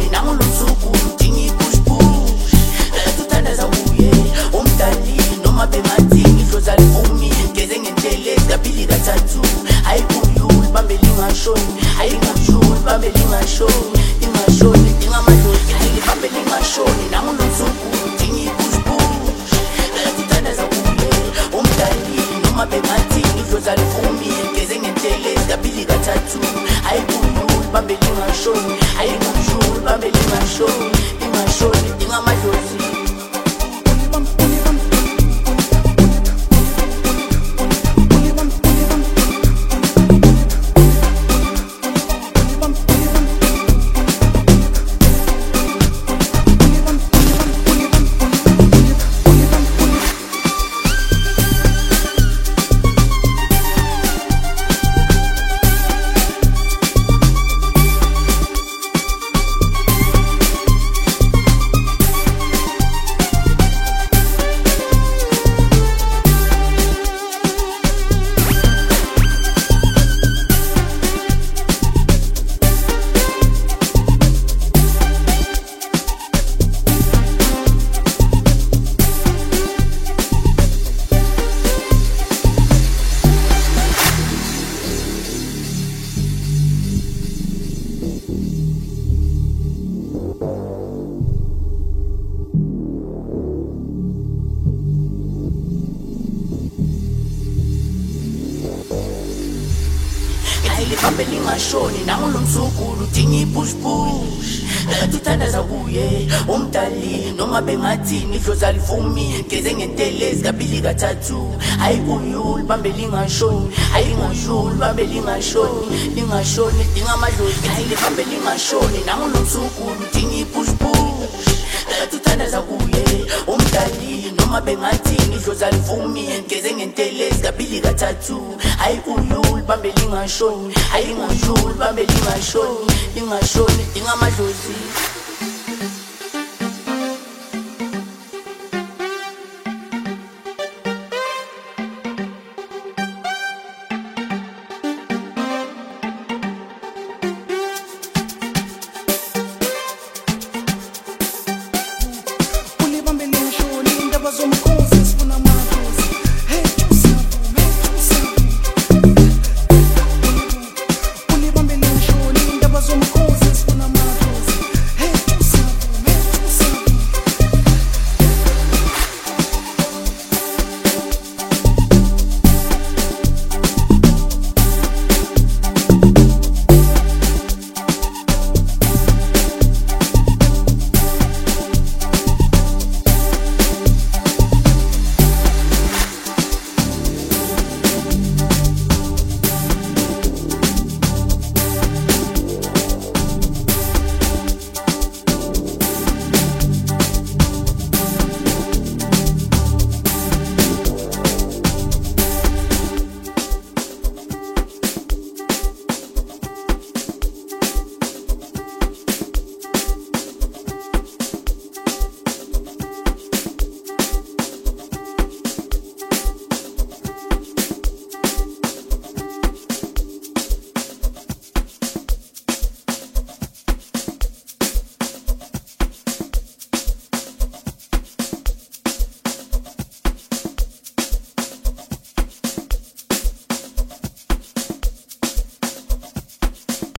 lingashoni nangulumsuku udinga ipush tuthandaza kuye umdali noma bengathini ihlozi alivumi ngeze ngentelezi kabili kathathu hayi kuyul bambe lingashoni hayi ngashoni bambe lingashoni lingashoni dinga amadlozi hayi bambe lingashoni nangulumsuku udinga ipush tuthandaza kuye umdali noma bengathini ihlozi alivumi ngeze ngentelezi kabili kathathu hayi kuyul bambe lingashoni hayi ngashoni bambe lingashoni lingashoni dinga amadlozi bambe lingashoni nangulumsuku udinga ipush tuthandaza kuye umdali noma bengathini ihlozi alivumi ngeze ngentelezi kabili kathathu hayi kuyul bambe lingashoni hayi ngashoni bambe lingashoni lingashoni dinga amadlozi hayi bambe lingashoni nangulumsuku udinga ipush tuthandaza kuye umdali noma bengathini ihlozi alivumi ngeze ngentelezi kabili kathathu hayi kuyul bambe lingashoni hayi ngashoni bambe lingashoni lingashoni dinga amadlozi